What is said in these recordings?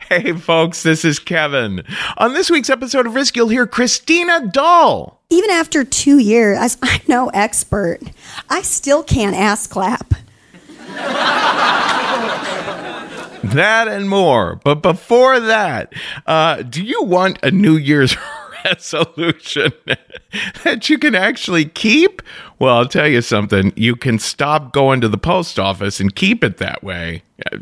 Hey, folks, this is Kevin. On this week's episode of Risk, you'll hear Christina Dahl. Even after 2 years, as I'm no expert, I still can't ass clap. That and more. But before that, do you want a New Year's resolution that you can actually keep? Well, I'll tell you something. You can stop going to the post office and keep it that way,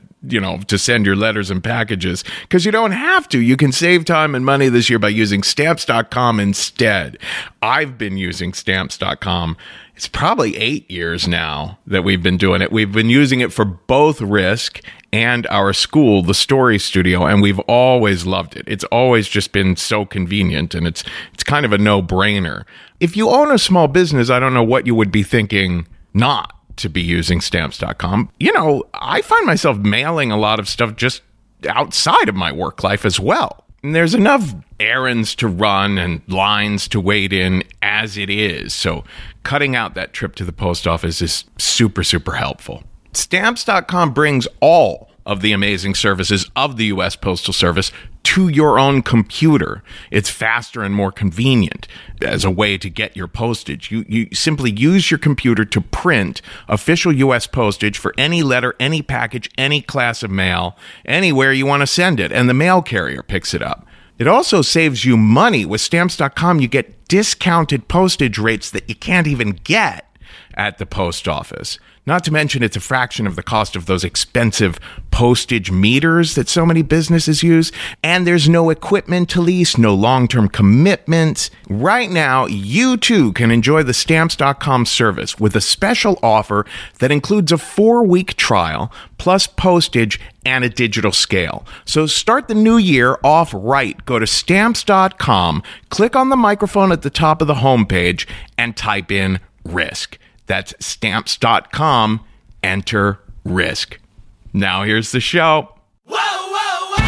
to send your letters and packages, because you don't have to. You can save time and money this year by using Stamps.com instead. I've been using Stamps.com. It's probably 8 years now that we've been doing it. We've been using it for both Risk and our school, the Story Studio, and we've always loved it. It's always just been so convenient, and it's kind of a no-brainer. If you own a small business, I don't know what you would be thinking not to be using Stamps.com. I find myself mailing a lot of stuff just outside of my work life as well. And there's enough errands to run and lines to wait in as it is. So cutting out that trip to the post office is super, super helpful. Stamps.com brings all of the amazing services of the U.S. Postal Service to your own computer. It's faster and more convenient as a way to get your postage. You simply use your computer to print official U.S. postage for any letter, any package, any class of mail, anywhere you want to send it, and the mail carrier picks it up. It also saves you money. With Stamps.com, you get discounted postage rates that you can't even get at the post office. Not to mention, it's a fraction of the cost of those expensive postage meters that so many businesses use. And there's no equipment to lease, no long-term commitments. Right now, you too can enjoy the Stamps.com service with a special offer that includes a 4-week trial, plus postage and a digital scale. So start the new year off right. Go to Stamps.com, click on the microphone at the top of the homepage, and type in Risk. That's Stamps.com. Enter Risk. Now here's the show. Whoa, whoa, whoa!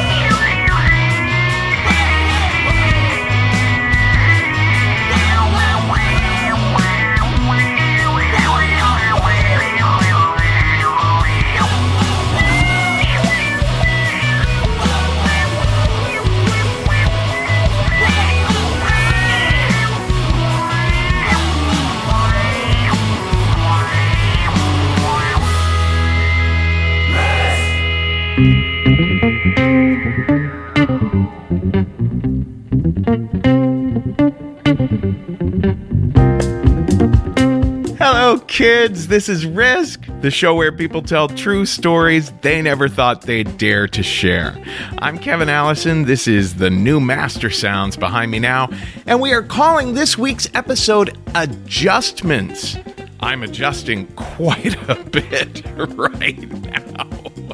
Hello, kids. This is Risk, the show where people tell true stories they never thought they'd dare to share. I'm Kevin Allison. This is the new master sounds behind me now, and we are calling this week's episode Adjustments. I'm adjusting quite a bit right now.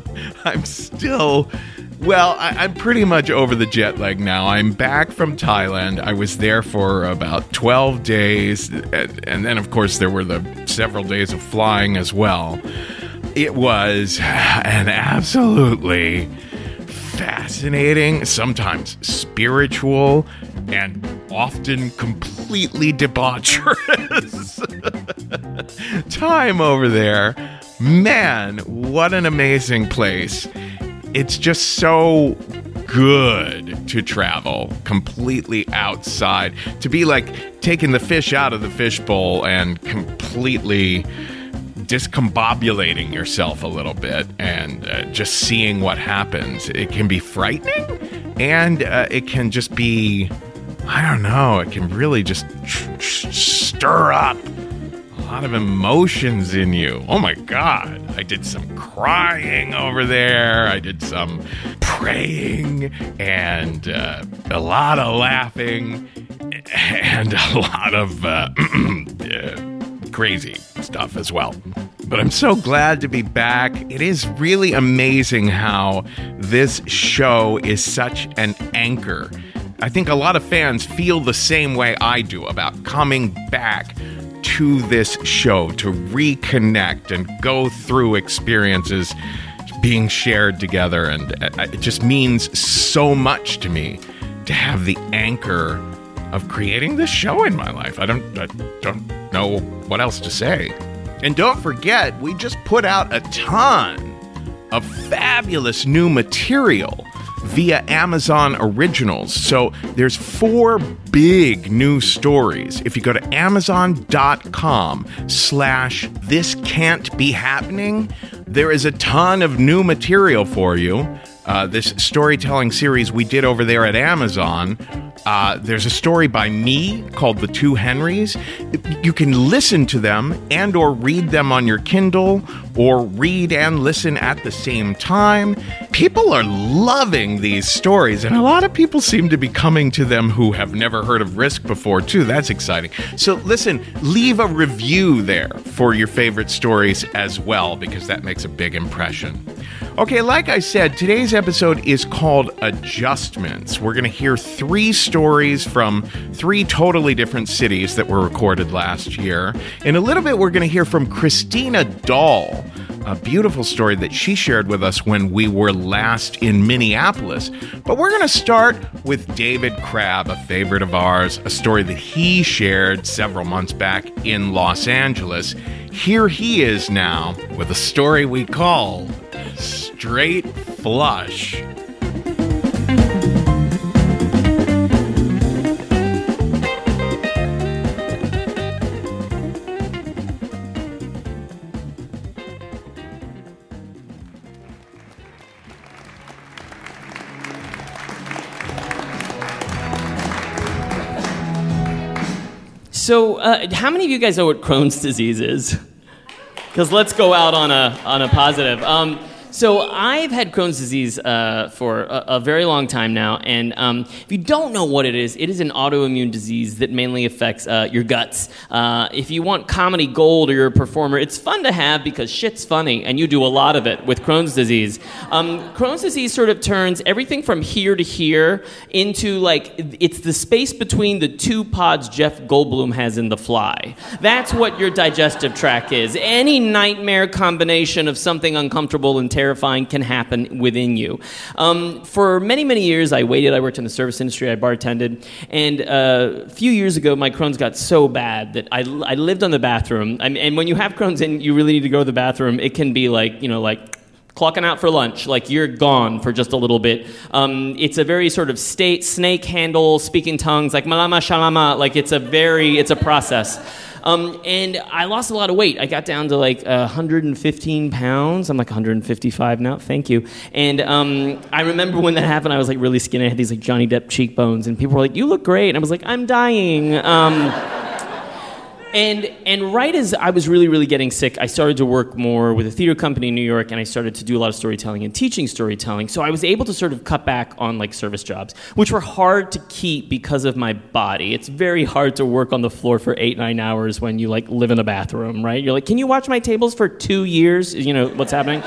I'm pretty much over the jet lag now. I'm back from Thailand. I was there for about 12 days. And then, of course, there were the several days of flying as well. It was an absolutely fascinating, sometimes spiritual, and often completely debaucherous time over there. Man, what an amazing place. It's just so good to travel completely outside, to be like taking the fish out of the fishbowl and completely discombobulating yourself a little bit and just seeing what happens. It can be frightening, and it can just be, I don't know, it can really just stir up a lot of emotions in you. Oh my God. I did some crying over there. I did some praying and a lot of laughing and a lot of crazy stuff as well. But I'm so glad to be back. It is really amazing how this show is such an anchor. I think a lot of fans feel the same way I do about coming back to this show to reconnect and go through experiences being shared together. And it just means so much to me to have the anchor of creating this show in my life. I don't know what else to say. And don't forget, we just put out a ton of fabulous new material via Amazon Originals. So there's 4 big new stories. If you go to amazon.com/this can't be happening, there is a ton of new material for you. This storytelling series we did over there at Amazon. There's a story by me called The Two Henrys. You can listen to them and or read them on your Kindle, or read and listen at the same time. People are loving these stories, and a lot of people seem to be coming to them who have never heard of Risk before, too. That's exciting. So listen, leave a review there for your favorite stories as well, because that makes a big impression. Okay, like I said, today's episode is called Adjustments. We're going to hear 3 stories from 3 totally different cities that were recorded last year. In a little bit, we're going to hear from Christina Dahl, a beautiful story that she shared with us when we were last in Minneapolis. But we're going to start with David Crabb, a favorite of ours, a story that he shared several months back in Los Angeles. Here he is now with a story we call Straight Flush. So, how many of you guys know what Crohn's disease is? Because let's go out on a positive. So I've had Crohn's disease for a very long time now, and if you don't know what it is an autoimmune disease that mainly affects your guts. If you want comedy gold or you're a performer, it's fun to have because shit's funny, and you do a lot of it with Crohn's disease. Crohn's disease sort of turns everything from here to here into, like, it's the space between the 2 pods Jeff Goldblum has in The Fly. That's what your digestive tract is. Any nightmare combination of something uncomfortable and terrifying can happen within you. For many, many years, I waited. I worked in the service industry. I bartended. And a few years ago, my Crohn's got so bad that I lived on the bathroom. And when you have Crohn's and you really need to go to the bathroom, it can be like clocking out for lunch, like you're gone for just a little bit. It's a very sort of snake handle, speaking tongues, like malama shalama, like it's a process. And I lost a lot of weight. I got down to like 115 pounds. I'm like 155 now. Thank you. And I remember when that happened, I was like really skinny. I had these like Johnny Depp cheekbones, and people were like, "You look great." And I was like, "I'm dying." And right as I was really, really getting sick, I started to work more with a theater company in New York, and I started to do a lot of storytelling and teaching storytelling. So I was able to sort of cut back on like service jobs, which were hard to keep because of my body. It's very hard to work on the floor for 8-9 hours when you like live in a bathroom, right? You're like, "Can you watch my tables for 2 years?" You know what's happening.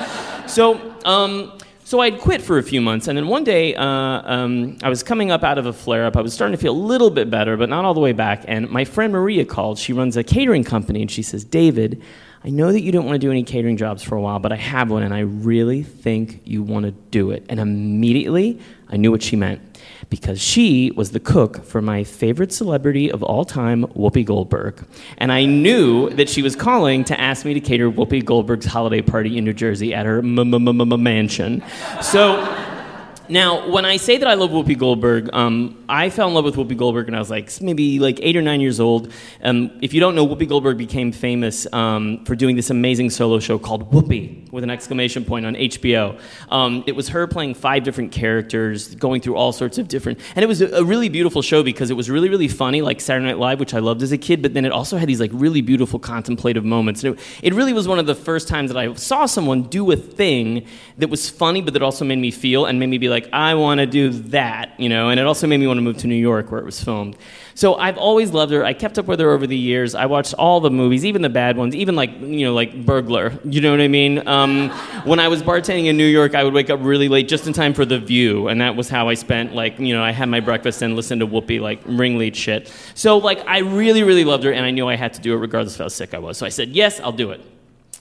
So I'd quit for a few months, and then one day I was coming up out of a flare-up. I was starting to feel a little bit better, but not all the way back, and my friend Maria called. She runs a catering company, and she says, "David, I know that you don't want to do any catering jobs for a while, but I have one, and I really think you want to do it." And immediately, I knew what she meant, because she was the cook for my favorite celebrity of all time, Whoopi Goldberg. And I knew that she was calling to ask me to cater Whoopi Goldberg's holiday party in New Jersey at her mansion. So now, when I say that I love Whoopi Goldberg, I fell in love with Whoopi Goldberg when I was maybe 8 or 9 years old. If you don't know, Whoopi Goldberg became famous for doing this amazing solo show called Whoopi, with an exclamation point, on HBO. It was her playing 5 different characters, going through all sorts of different... And it was a really beautiful show because it was really, really funny, like Saturday Night Live, which I loved as a kid, but then it also had these really beautiful contemplative moments. And it really was one of the first times that I saw someone do a thing that was funny, but that also made me feel and made me be like, I want to do that, and it also made me want to move to New York where it was filmed. So I've always loved her. I kept up with her over the years. I watched all the movies, even the bad ones, even like Burglar, you know what I mean? When I was bartending in New York, I would wake up really late just in time for The View, and that was how I spent, I had my breakfast and listened to Whoopi, ringlead shit. So, I really, really loved her, and I knew I had to do it regardless of how sick I was. So I said, yes, I'll do it.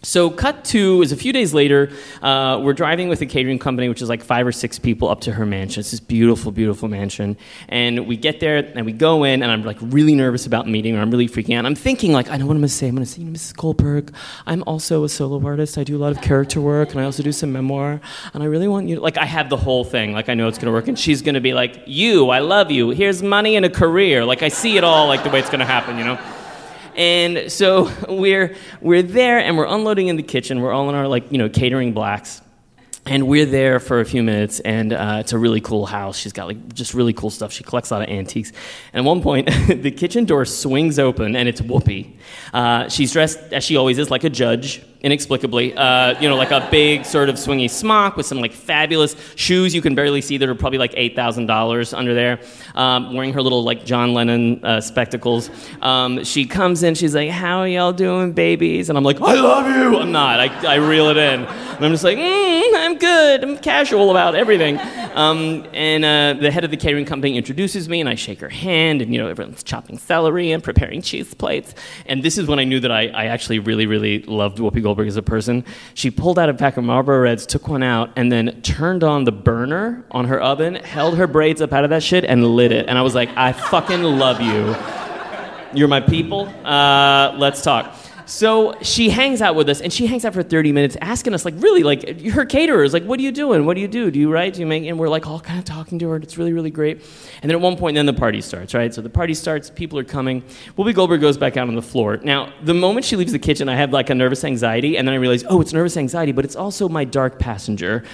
So cut to is a few days later, we're driving with a catering company, which is like 5 or 6 people, up to her mansion. It's this beautiful, beautiful mansion. And we get there, and we go in, and I'm like really nervous about meeting her. I'm really freaking out. I'm thinking like, I know what I'm going to say. I'm going to say, Mrs. Goldberg, I'm also a solo artist. I do a lot of character work, and I also do some memoir. And I really want you to, like, I have the whole thing. Like, I know it's going to work. And she's going to be like, I love you. Here's money and a career. Like, I see it all, like the way it's going to happen, you know? And so we're there, and we're unloading in the kitchen. We're all in our, like, you know, catering blacks. And we're there for a few minutes, and it's a really cool house. She's got, like, just really cool stuff. She collects a lot of antiques. And at one point, the kitchen door swings open, and it's Whoopi. She's dressed, as she always is, like a judge, inexplicably. You know, like a big sort of swingy smock with some, like, fabulous shoes you can barely see that are probably, like, $8,000 under there. Wearing her little, like, John Lennon spectacles. She comes in, she's like, how are y'all doing, babies? And I'm like, I love you! I'm not. I reel it in. And I'm just like, I'm good. I'm casual about everything. And the head of the catering company introduces me, and I shake her hand, and, you know, everyone's chopping celery and preparing cheese plates. And this is when I knew that I actually really, really loved Whoopi Goldberg as a person. She pulled out a pack of Marlboro Reds, took one out, and then turned on the burner on her oven, held her braids up out of that shit, and lit it. And I was like, I fucking love you. You're my people. Let's talk. So she hangs out with us, and she hangs out for 30 minutes asking us, like, really, like, her caterers, like, what are you doing? What do you do? Do you write? Do you make? And we're, like, all kind of talking to her, and it's really, really great. And then at one point, then the party starts, right? So the party starts, people are coming. Whoopi Goldberg goes back out on the floor. Now, the moment she leaves the kitchen, I have, like, a nervous anxiety, and then I realize, oh, it's nervous anxiety, but it's also my dark passenger.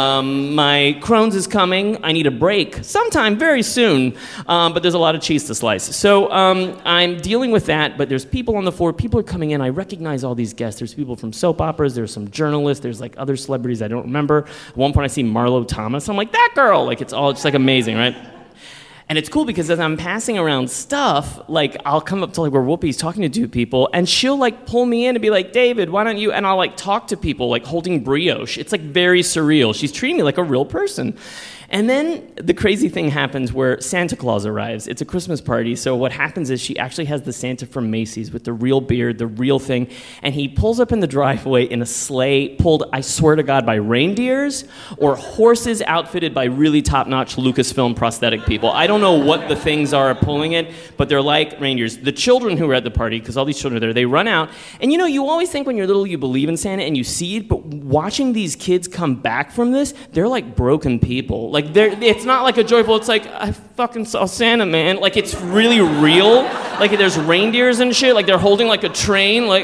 My Crohn's is coming. I need a break sometime very soon, but there's a lot of cheese to slice. So I'm dealing with that, but there's people on the floor. People are coming in. I recognize all these guests. There's people from soap operas. There's some journalists. There's, like, other celebrities I don't remember. At one point, I see Marlo Thomas. I'm like, that girl! Like, it's all just, like, amazing, right? And it's cool because as I'm passing around stuff, like, I'll come up to, like, where Whoopi's talking to 2 people, and she'll, like, pull me in and be like, David, why don't you... And I'll, like, talk to people, like, holding brioche. It's, like, very surreal. She's treating me like a real person. And then the crazy thing happens where Santa Claus arrives. It's a Christmas party, so what happens is she actually has the Santa from Macy's with the real beard, the real thing, and he pulls up in the driveway in a sleigh pulled, I swear to God, by reindeers or horses outfitted by really top-notch Lucasfilm prosthetic people. I don't know what the things are pulling it, but they're like reindeers. The children who are at the party, because all these children are there, they run out, and, you know, you always think when you're little you believe in Santa and you see it, but watching these kids come back from this, they're like broken people. Like, it's not like a joyful, it's like, I fucking saw Santa, man. Like, it's really real. Like, there's reindeers and shit. Like, they're holding, like, a train. Like,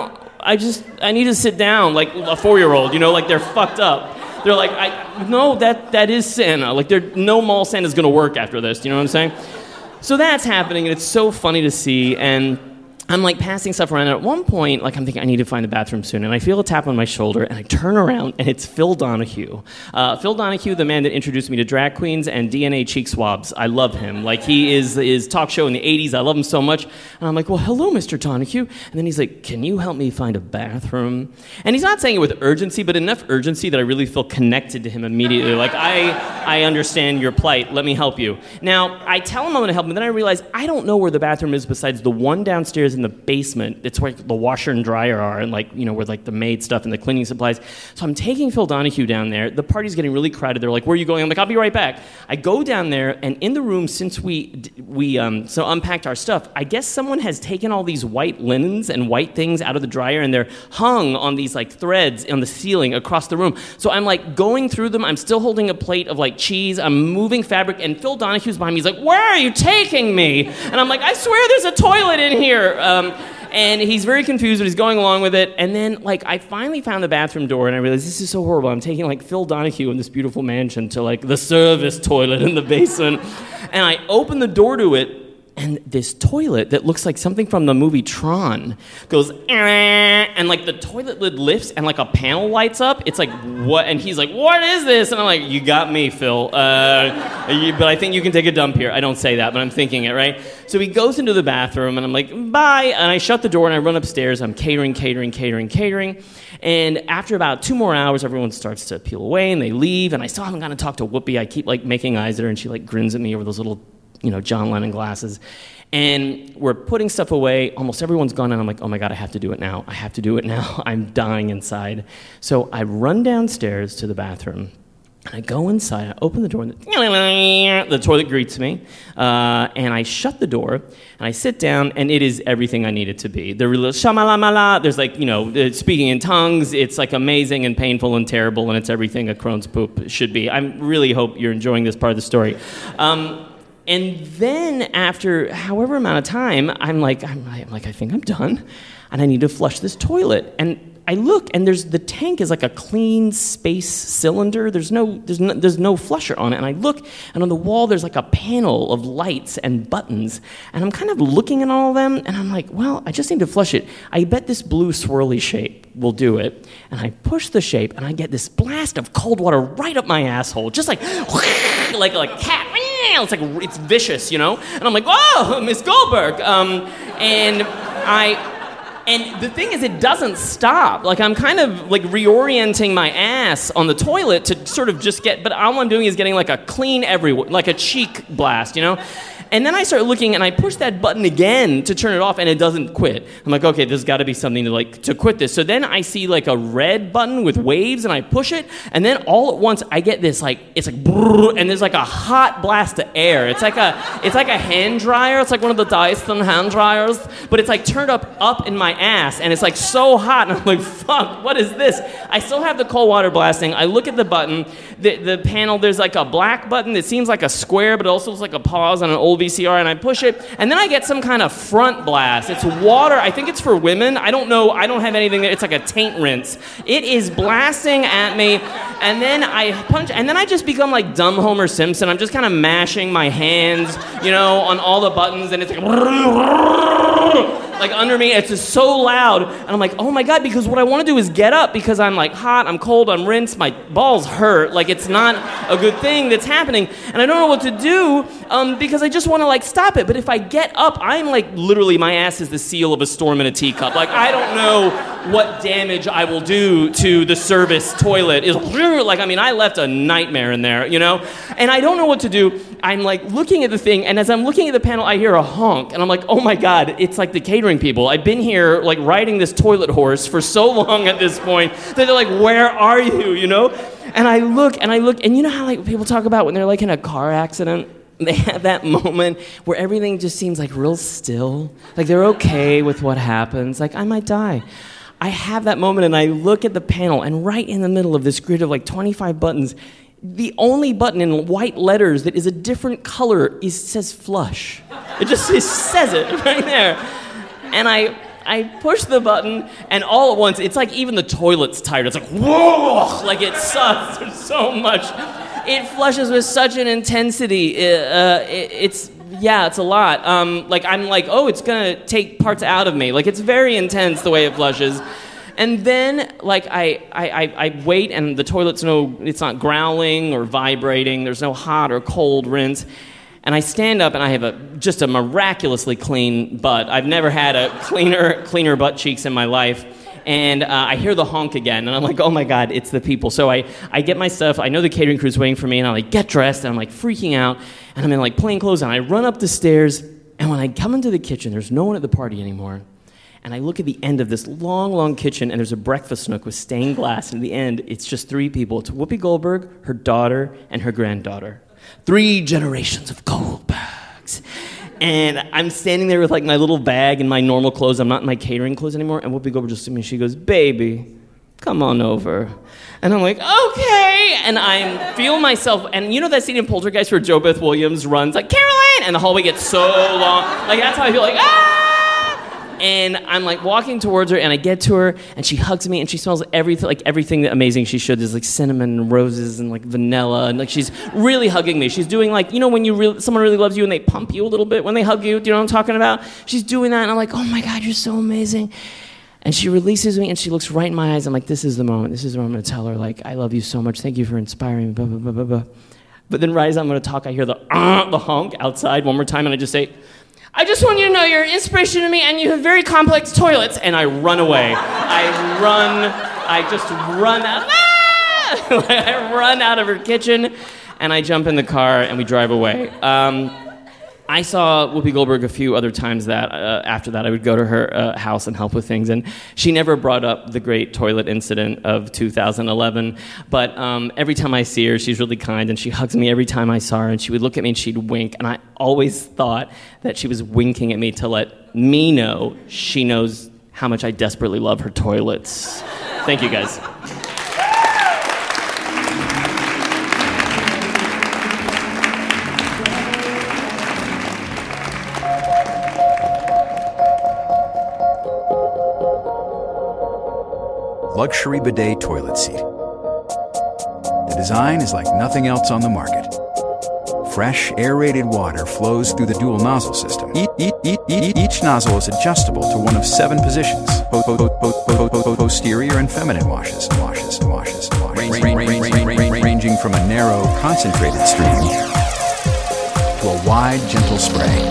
I need to sit down, like a 4-year-old, you know? Like, they're fucked up. They're like, no, that is Santa. Like, no mall Santa's gonna work after this, you know what I'm saying? So that's happening, and it's so funny to see, and I'm, like, passing stuff around, and at one point, like, I'm thinking, I need to find the bathroom soon, and I feel a tap on my shoulder, and I turn around, and it's Phil Donahue. Phil Donahue, the man that introduced me to drag queens and DNA cheek swabs. I love him. Like, he is his talk show in the 80s. I love him so much. And I'm like, well, hello, Mr. Donahue. And then he's like, can you help me find a bathroom? And he's not saying it with urgency, but enough urgency that I really feel connected to him immediately. Like, I understand your plight. Let me help you. Now, I tell him I'm going to help him, and then I realize I don't know where the bathroom is besides the one downstairs in the basement. It's where the washer and dryer are, and, like, you know, where, like, the maid stuff and the cleaning supplies. So I'm taking Phil Donahue down there. The party's getting really crowded. They're like, where are you going? I'm like, I'll be right back. I go down there, and in the room, since we unpacked our stuff, I guess someone has taken all these white linens and white things out of the dryer, and they're hung on these, like, threads on the ceiling across the room. So I'm, like, going through them. I'm still holding a plate of, like, cheese. I'm moving fabric, and Phil Donahue's behind me. He's like, where are you taking me? And I'm like, I swear there's a toilet in here. And he's very confused, but he's going along with it. And then, like, I finally found the bathroom door, and I realized this is so horrible. I'm taking, like, Phil Donahue in this beautiful mansion to, like, the service toilet in the basement. And I open the door to it, and this toilet that looks like something from the movie Tron goes, and, like, the toilet lid lifts, and, like, a panel lights up. It's like, what? And he's like, what is this? And I'm like, you got me, Phil. But I think you can take a dump here. I don't say that, but I'm thinking it, right? So he goes into the bathroom, and I'm like, bye. And I shut the door, and I run upstairs. I'm catering. And after about 2 more hours, everyone starts to peel away, and they leave. And I still haven't gotten to talk to Whoopi. I keep, like, making eyes at her, and she, like, grins at me over those little John Lennon glasses. And we're putting stuff away. Almost everyone's gone, and I'm like, oh my God, I have to do it now. I have to do it now. I'm dying inside. So I run downstairs to the bathroom. And I go inside, I open the door, and the toilet greets me, and I shut the door, and I sit down, and it is everything I need it to be. The real shamalamala, there's speaking in tongues, it's like amazing and painful and terrible, and it's everything a crone's poop should be. I really hope you're enjoying this part of the story. And then after however amount of time, I'm like, I think I'm done, and I need to flush this toilet, and I look, and the tank is like a clean space cylinder. There's no flusher on it. And I look, and on the wall there's like a panel of lights and buttons. And I'm kind of looking at all of them, and I'm like, well, I just need to flush it. I bet this blue swirly shape will do it. And I push the shape, and I get this blast of cold water right up my asshole, just like a cat. It's vicious, And I'm like, whoa, Miss Goldberg. And the thing is, it doesn't stop. Like, I'm kind of, reorienting my ass on the toilet to sort of just but all I'm doing is getting, a clean everywhere, like a cheek blast, And then I start looking, and I push that button again to turn it off, and it doesn't quit. I'm like, okay, there's got to be something to quit this. So then I see, a red button with waves, and I push it, and then all at once, I get this, it's like, brrr, and there's, a hot blast of air. It's like a hand dryer. It's like one of the Dyson hand dryers, but it's, turned up in my ass, and it's, so hot, and I'm like, fuck, what is this? I still have the cold water blasting. I look at the button, the panel, there's, a black button that seems like a square, but it also looks like a pause on an old VCR, and I push it, and then I get some kind of front blast. It's water. I think it's for women. I don't know. I don't have anything there. It's like a taint rinse. It is blasting at me, and then I punch, and then I just become like dumb Homer Simpson. I'm just kind of mashing my hands, on all the buttons, and it's like under me. It's just so loud, and I'm like, oh my God, because what I want to do is get up, because I'm hot, I'm cold, I'm rinsed, my balls hurt. It's not a good thing that's happening, and I don't know what to do, because I just want to stop it. But if I get up, I'm literally, my ass is the seal of a storm in a teacup. I don't know what damage I will do to the service toilet. I left a nightmare in there, and I don't know what to do. I'm looking at the thing, and as I'm looking at the panel, I hear a honk, and I'm like, oh my God, it's the catering people. I've been here riding this toilet horse for so long at this point that they're like, where are you, And I look, and you know how people talk about when they're in a car accident? They have that moment where everything just seems real still. They're okay with what happens. I might die. I have that moment, and I look at the panel, and right in the middle of this grid of 25 buttons, the only button in white letters that is a different color says flush. It says it right there. And I push the button, and all at once, it's even the toilet's tired. It's whoa! It sucks so much. It flushes with such an intensity. It's a lot. I'm oh, it's gonna take parts out of me. It's very intense the way it flushes. And then, I wait, and the toilet's it's not growling or vibrating. There's no hot or cold rinse. And I stand up, and I have just a miraculously clean butt. I've never had a cleaner butt cheeks in my life. And I hear the honk again, and I'm like, oh my God, it's the people. So I get my stuff. I know the catering crew's waiting for me, and I get dressed, and I'm freaking out, and I'm in plain clothes, and I run up the stairs, and when I come into the kitchen, there's no one at the party anymore. And I look at the end of this long, long kitchen, and there's a breakfast nook with stained glass, and at the end, it's just three people. It's Whoopi Goldberg, her daughter, and her granddaughter. 3 generations of Goldbergs. And I'm standing there with my little bag and my normal clothes. I'm not in my catering clothes anymore. And Whoopi Goldberg just to me, she goes, baby, come on over. And I'm like, okay. And I feel myself, and you know that scene in Poltergeist where Jo Beth Williams runs Caroline, and the hallway gets so long. That's how I feel ah! And I'm walking towards her, and I get to her, and she hugs me, and she smells everything that amazing she should. There's cinnamon and roses and vanilla, and she's really hugging me. She's doing when someone really loves you and they pump you a little bit when they hug you. Do you know what I'm talking about? She's doing that, and I'm like, oh my God, you're so amazing. And she releases me, and she looks right in my eyes. I'm like, this is the moment. This is where I'm going to tell her I love you so much. Thank you for inspiring me. Blah blah blah blah blah. But then right as I'm going to talk, I hear the honk outside one more time, and I just say, I just want you to know you're an inspiration to me, and you have very complex toilets. And I run away. I just run out. I run out of her kitchen, and I jump in the car, and we drive away. I saw Whoopi Goldberg a few other times that after that I would go to her house and help with things, and she never brought up the great toilet incident of 2011, but every time I see her, she's really kind, and she hugs me every time I saw her, and she would look at me and she'd wink, and I always thought that she was winking at me to let me know she knows how much I desperately love her toilets. Thank you, guys. Luxury bidet toilet seat. The design is like nothing else on the market. Fresh, aerated water flows through the dual nozzle system. Each nozzle is adjustable to one of 7 positions: posterior and feminine washes, ranging from a narrow, concentrated stream to a wide, gentle spray.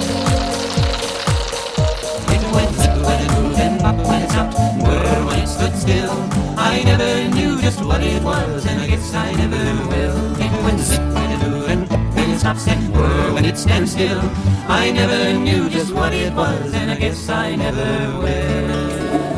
I never knew just what it was, and I guess I never will. It went zip when it do, and when it stops and whir when it stands still. I never knew just what it was, and I guess I never will.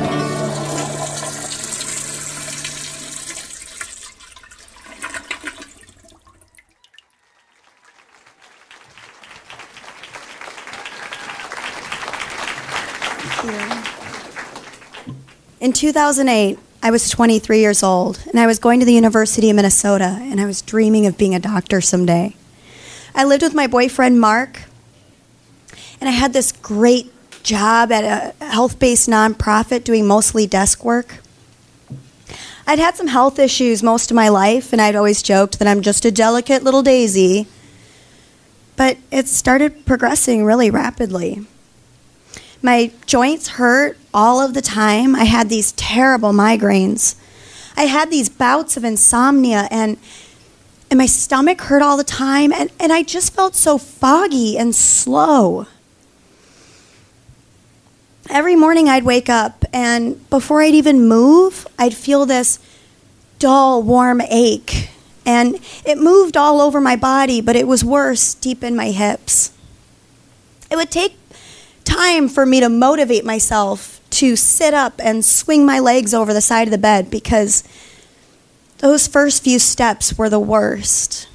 In 2008, I was 23 years old, and I was going to the University of Minnesota, and I was dreaming of being a doctor someday. I lived with my boyfriend, Mark, and I had this great job at a health-based nonprofit doing mostly desk work. I'd had some health issues most of my life, and I'd always joked that I'm just a delicate little daisy, but it started progressing really rapidly. My joints hurt all of the time. I had these terrible migraines. I had these bouts of insomnia, and my stomach hurt all the time, and I just felt so foggy and slow. Every morning I'd wake up, and before I'd even move, I'd feel this dull, warm ache. And it moved all over my body, but it was worse deep in my hips. It would take time for me to motivate myself to sit up and swing my legs over the side of the bed, because those first few steps were the worst.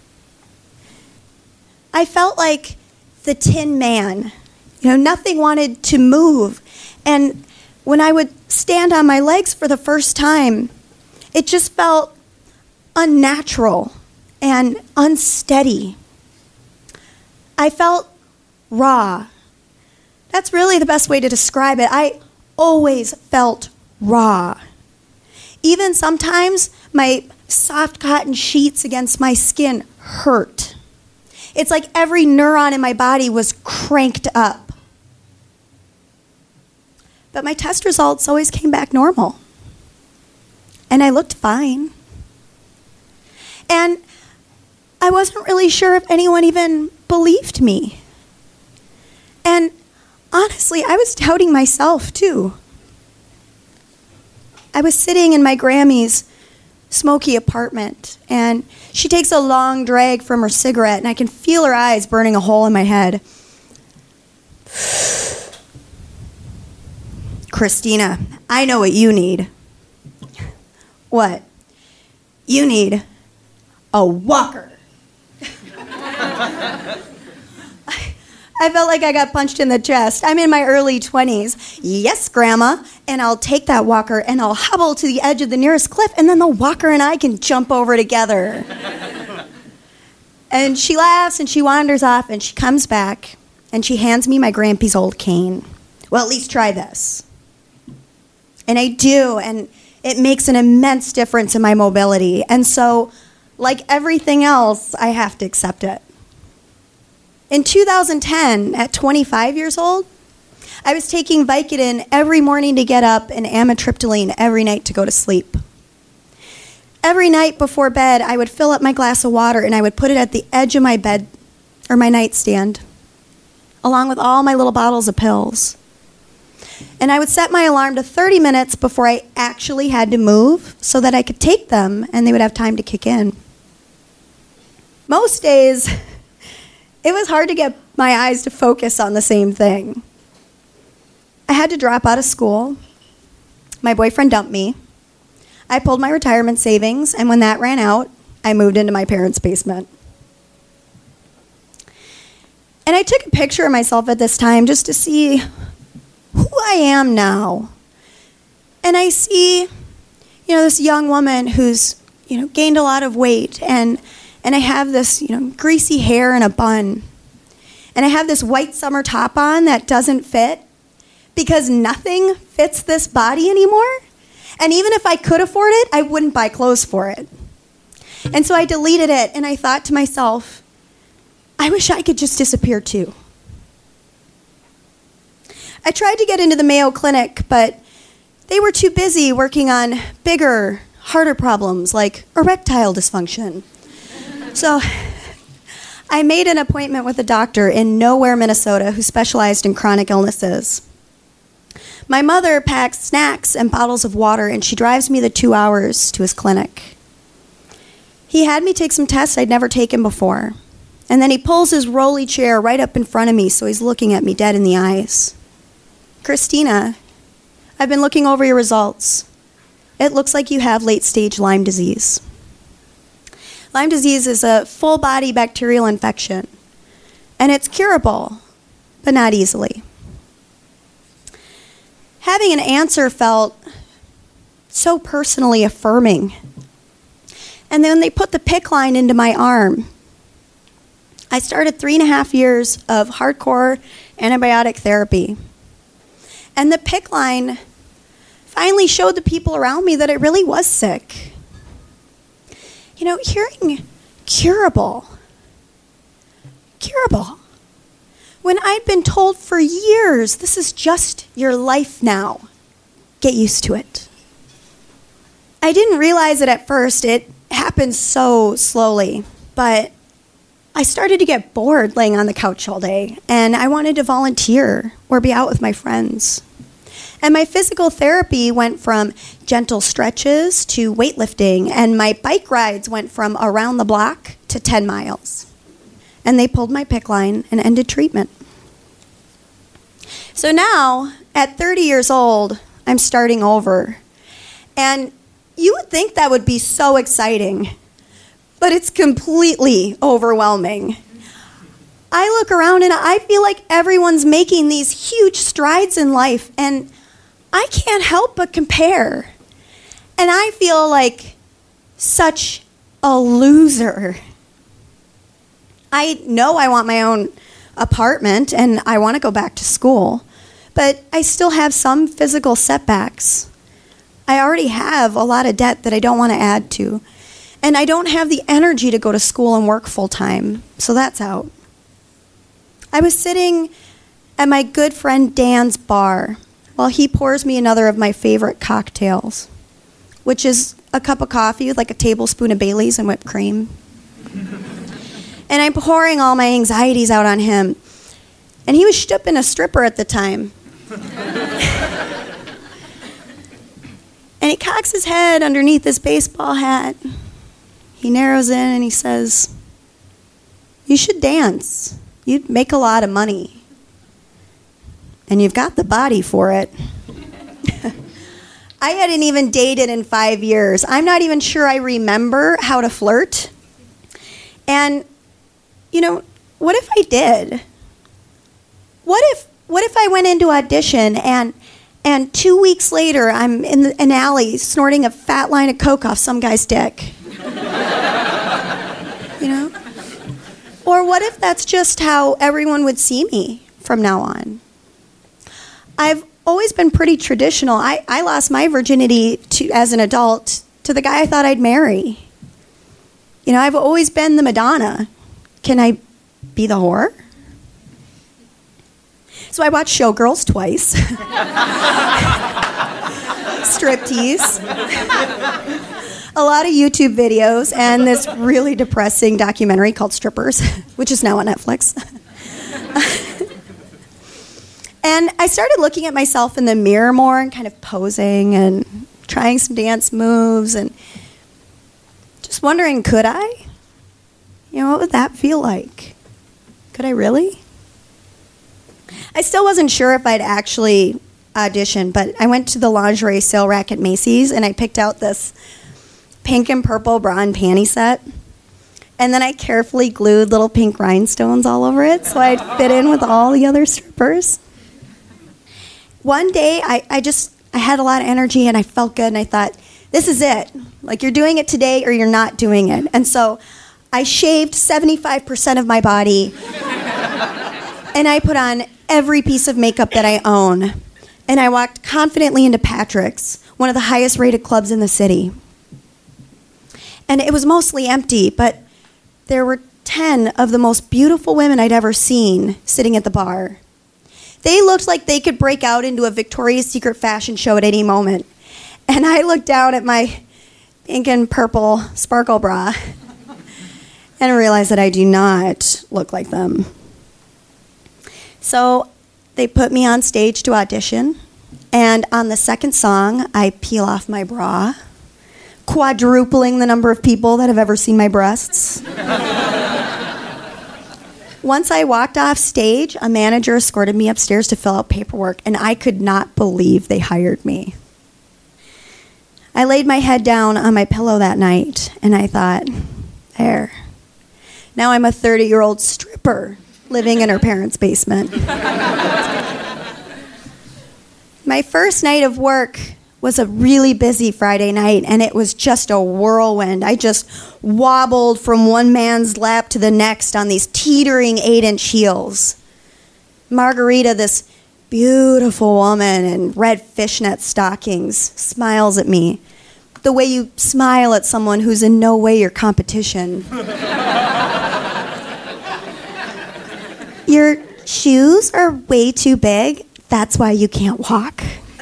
I felt like the Tin Man. Nothing wanted to move. And when I would stand on my legs for the first time, it just felt unnatural and unsteady. I felt raw. That's really the best way to describe it. I always felt raw. Even sometimes my soft cotton sheets against my skin hurt. It's like every neuron in my body was cranked up. But my test results always came back normal. And I looked fine. And I wasn't really sure if anyone even believed me. And honestly, I was doubting myself, too. I was sitting in my Grammy's smoky apartment, and she takes a long drag from her cigarette, and I can feel her eyes burning a hole in my head. Christina, I know what you need. What? You need a walker. I felt like I got punched in the chest. I'm in my early 20s. Yes, Grandma. And I'll take that walker and I'll hobble to the edge of the nearest cliff, and then the walker and I can jump over together. And she laughs and she wanders off, and she comes back and she hands me my Grampy's old cane. Well, at least try this. And I do, and it makes an immense difference in my mobility. And so, like everything else, I have to accept it. In 2010, at 25 years old, I was taking Vicodin every morning to get up and amitriptyline every night to go to sleep. Every night before bed, I would fill up my glass of water and I would put it at the edge of my bed or my nightstand, along with all my little bottles of pills. And I would set my alarm to 30 minutes before I actually had to move so that I could take them and they would have time to kick in. Most days, it was hard to get my eyes to focus on the same thing. I had to drop out of school. My boyfriend dumped me. I pulled my retirement savings, and when that ran out, I moved into my parents' basement. And I took a picture of myself at this time just to see who I am now. And I see, this young woman who's, gained a lot of weight, and I have this, greasy hair in a bun. And I have this white summer top on that doesn't fit because nothing fits this body anymore. And even if I could afford it, I wouldn't buy clothes for it. And so I deleted it, and I thought to myself, I wish I could just disappear too. I tried to get into the Mayo Clinic, but they were too busy working on bigger, harder problems like erectile dysfunction. So I made an appointment with a doctor in Nowhere, Minnesota, who specialized in chronic illnesses. My mother packs snacks and bottles of water, and she drives me the 2 hours to his clinic. He had me take some tests I'd never taken before. And then he pulls his rolly chair right up in front of me, so he's looking at me dead in the eyes. Christina, I've been looking over your results. It looks like you have late-stage Lyme disease. Lyme disease is a full-body bacterial infection, and it's curable, but not easily. Having an answer felt so personally affirming. And then they put the PICC line into my arm. I started 3.5 years of hardcore antibiotic therapy. And the PICC line finally showed the people around me that I really was sick. Hearing curable. When I'd been told for years, this is just your life now. Get used to it. I didn't realize it at first. It happened so slowly, but I started to get bored laying on the couch all day, and I wanted to volunteer or be out with my friends. And my physical therapy went from gentle stretches to weightlifting, and my bike rides went from around the block to 10 miles. And they pulled my PICC line and ended treatment. So now, at 30 years old, I'm starting over. And you would think that would be so exciting, but it's completely overwhelming. I look around and I feel like everyone's making these huge strides in life, and I can't help but compare. And I feel like such a loser. I know I want my own apartment and I want to go back to school, but I still have some physical setbacks. I already have a lot of debt that I don't want to add to, and I don't have the energy to go to school and work full time, so that's out. I was sitting at my good friend Dan's bar while he pours me another of my favorite cocktails, which is a cup of coffee with like a tablespoon of Baileys and whipped cream. And I'm pouring all my anxieties out on him. And he was shtipping a stripper at the time. And he cocks his head underneath his baseball hat. He narrows in and he says, "You should dance. You'd make a lot of money. And you've got the body for it." I hadn't even dated in 5 years. I'm not even sure I remember how to flirt. And, what if I did? What if I went into audition and 2 weeks later I'm in an alley snorting a fat line of coke off some guy's dick? Or what if that's just how everyone would see me from now on? I've always been pretty traditional. I lost my virginity as an adult to the guy I thought I'd marry. I've always been the Madonna. Can I be the whore? So I watched Showgirls twice. Striptease. A lot of YouTube videos and this really depressing documentary called Strippers, which is now on Netflix. And I started looking at myself in the mirror more and kind of posing and trying some dance moves and just wondering, could I? What would that feel like? Could I really? I still wasn't sure if I'd actually audition, but I went to the lingerie sale rack at Macy's and I picked out this pink and purple bra and panty set. And then I carefully glued little pink rhinestones all over it so I'd fit in with all the other strippers. One day, I had a lot of energy and I felt good and I thought, this is it. Like, you're doing it today or you're not doing it. And so I shaved 75% of my body and I put on every piece of makeup that I own. And I walked confidently into Patrick's, one of the highest rated clubs in the city. And it was mostly empty, but there were 10 of the most beautiful women I'd ever seen sitting at the bar. They looked like they could break out into a Victoria's Secret fashion show at any moment. And I looked down at my pink and purple sparkle bra and realized that I do not look like them. So they put me on stage to audition, and on the second song, I peel off my bra, quadrupling the number of people that have ever seen my breasts. Once I walked off stage, a manager escorted me upstairs to fill out paperwork, and I could not believe they hired me. I laid my head down on my pillow that night, and I thought, there. Now I'm a 30-year-old stripper living in her parents' basement. My first night of work was a really busy Friday night, and it was just a whirlwind. I just wobbled from one man's lap to the next on these teetering 8-inch heels. Margarita, this beautiful woman in red fishnet stockings, smiles at me the way you smile at someone who's in no way your competition. Your shoes are way too big. That's why you can't walk.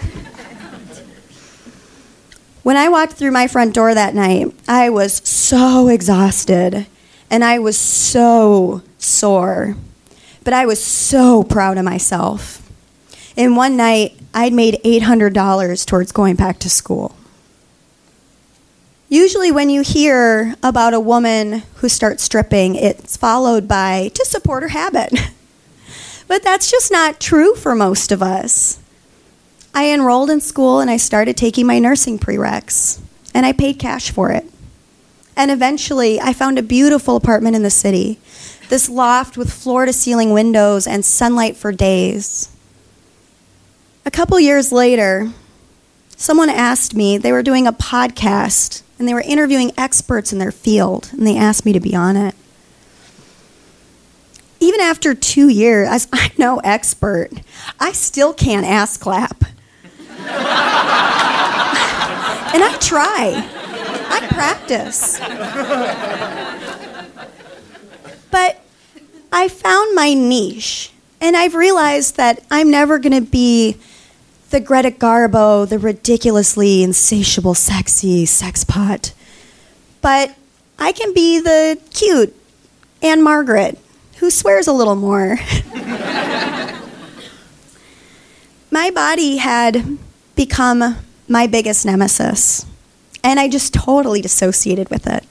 When I walked through my front door that night, I was so exhausted and I was so sore, but I was so proud of myself. And one night, I'd made $800 towards going back to school. Usually when you hear about a woman who starts stripping, it's followed by to support her habit. But that's just not true for most of us. I enrolled in school and I started taking my nursing prereqs, and I paid cash for it. And eventually, I found a beautiful apartment in the city, this loft with floor-to-ceiling windows and sunlight for days. A couple years later, someone asked me, they were doing a podcast, and they were interviewing experts in their field, and they asked me to be on it. Even after 2 years, I'm no expert. I still can't ass clap. And I try. I practice. But I found my niche, and I've realized that I'm never going to be the Greta Garbo, the ridiculously insatiable, sexy sex pot. But I can be the cute Anne Margaret, who swears a little more. My body had become my biggest nemesis, and I just totally dissociated with it.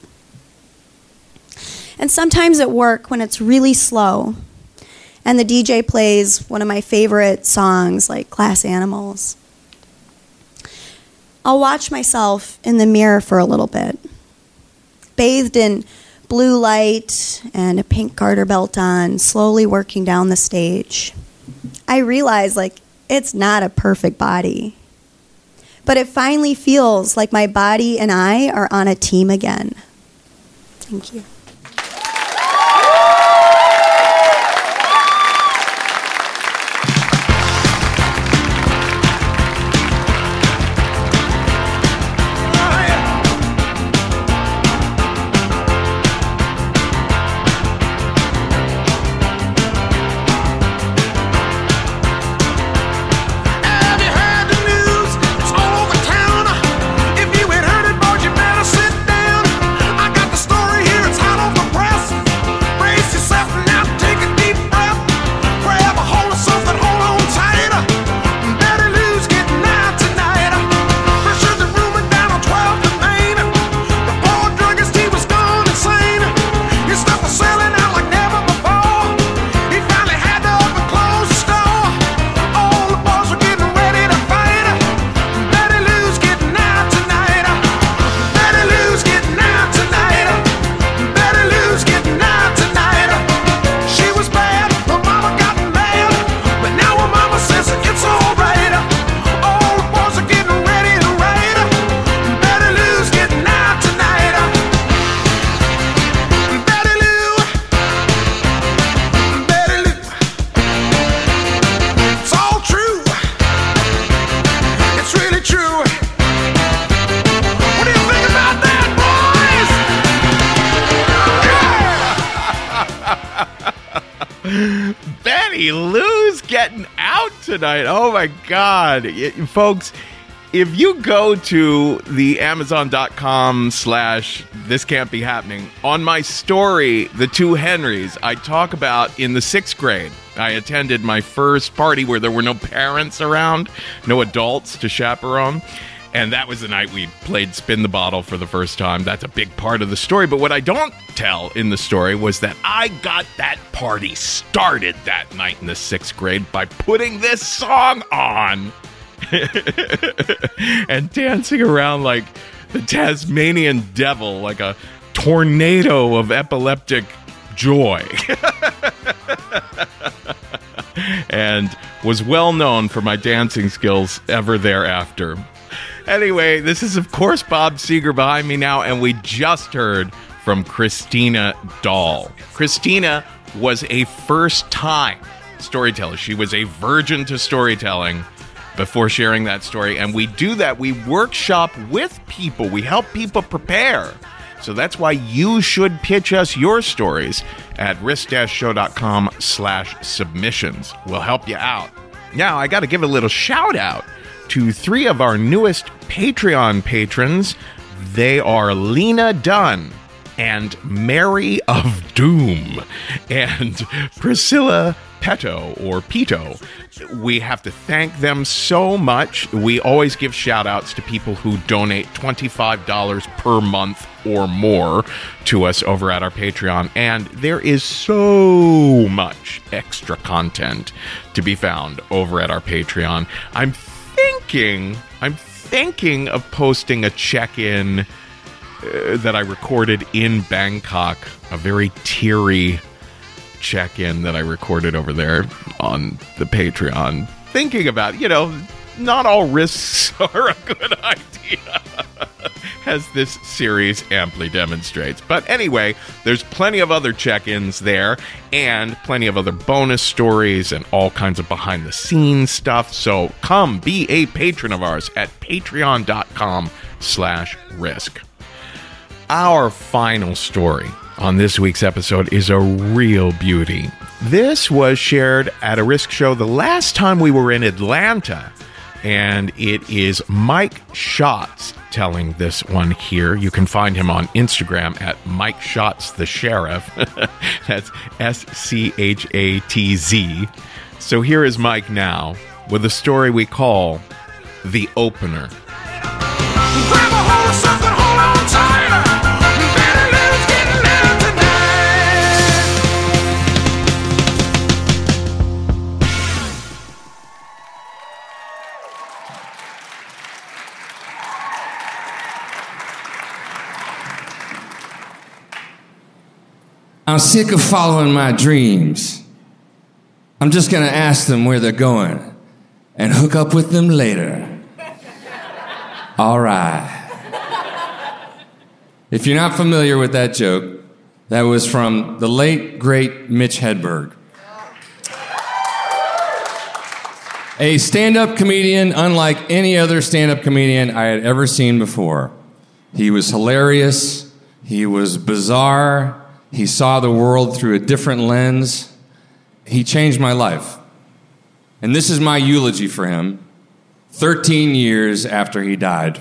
And sometimes at work, when it's really slow, and the DJ plays one of my favorite songs, like Glass Animals, I'll watch myself in the mirror for a little bit, bathed in blue light and a pink garter belt on, slowly working down the stage. I realize, it's not a perfect body. But it finally feels like my body and I are on a team again. Thank you. If you ain't heard it, boys, you better sit down. I got the story here, it's Betty Lou's getting out tonight. Oh my God. Folks, if you go to the Amazon.com/This Can't Be Happening, on my story, The Two Henrys, I talk about in the 6th grade, I attended my first party where there were no parents around, no adults to chaperone. And that was the night we played Spin the Bottle for the first time. That's a big part of the story. But what I don't tell in the story was that I got that party started that night in the 6th grade by putting this song on and dancing around like the Tasmanian devil, like a tornado of epileptic joy. And was well known for my dancing skills ever thereafter. Anyway, this is, of course, Bob Seger behind me now, and we just heard from Christina Dahl. Christina was a first-time storyteller. She was a virgin to storytelling before sharing that story, and we do that. We workshop with people. We help people prepare. So that's why you should pitch us your stories at risk-show.com/submissions. We'll help you out. Now, I got to give a little shout-out to 3 of our newest Patreon patrons. They are Lena Dunn and Mary of Doom and Priscilla Petto or Pito. We have to thank them so much. We always give shout outs to people who donate $25 per month or more to us over at our Patreon. And there is so much extra content to be found over at our Patreon. I'm thinking of posting a check-in that I recorded in Bangkok, a very teary check-in that I recorded over there on the Patreon. Thinking about, not all risks are a good idea, as this series amply demonstrates. But anyway, there's plenty of other check-ins there and plenty of other bonus stories and all kinds of behind-the-scenes stuff. So come be a patron of ours at patreon.com/risk. Our final story on this week's episode is a real beauty. This was shared at a Risk show the last time we were in Atlanta, and it is Mike Schatz telling this one here. You can find him on Instagram at Mike Schatz the Sheriff. That's SCHATZ. So here is Mike now with a story we call The Opener. Grab a hold of something, hold on tighter. Betty Lou's getting out I'm sick of following my dreams. I'm just going to ask them where they're going and hook up with them later. All right. If you're not familiar with that joke, that was from the late, great Mitch Hedberg. A stand-up comedian unlike any other stand-up comedian I had ever seen before. He was hilarious. He was bizarre. He saw the world through a different lens. He changed my life. And this is my eulogy for him, 13 years after he died.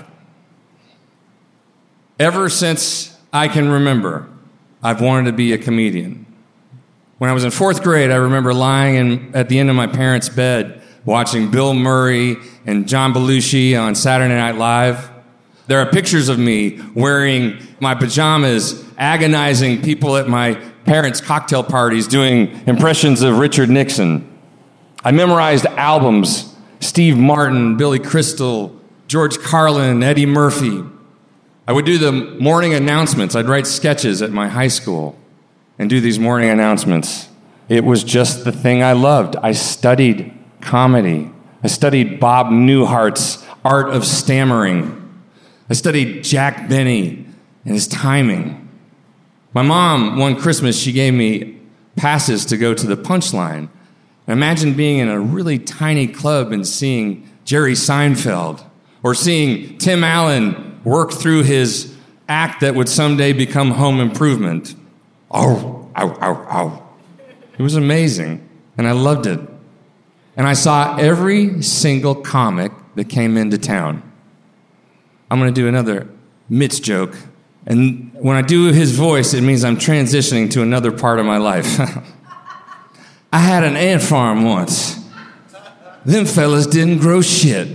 Ever since I can remember, I've wanted to be a comedian. When I was in 4th grade, I remember lying at the end of my parents' bed watching Bill Murray and John Belushi on Saturday Night Live. There are pictures of me wearing my pajamas, agonizing people at my parents' cocktail parties, doing impressions of Richard Nixon. I memorized albums, Steve Martin, Billy Crystal, George Carlin, Eddie Murphy. I would do the morning announcements. I'd write sketches at my high school and do these morning announcements. It was just the thing I loved. I studied comedy. I studied Bob Newhart's art of stammering. I studied Jack Benny and his timing. My mom, one Christmas, she gave me passes to go to the Punchline. Imagine being in a really tiny club and seeing Jerry Seinfeld, or seeing Tim Allen work through his act that would someday become Home Improvement. Ow, ow, ow, ow. It was amazing, and I loved it. And I saw every single comic that came into town. I'm going to do another Mitch joke. And when I do his voice, it means I'm transitioning to another part of my life. I had an ant farm once. Them fellas didn't grow shit.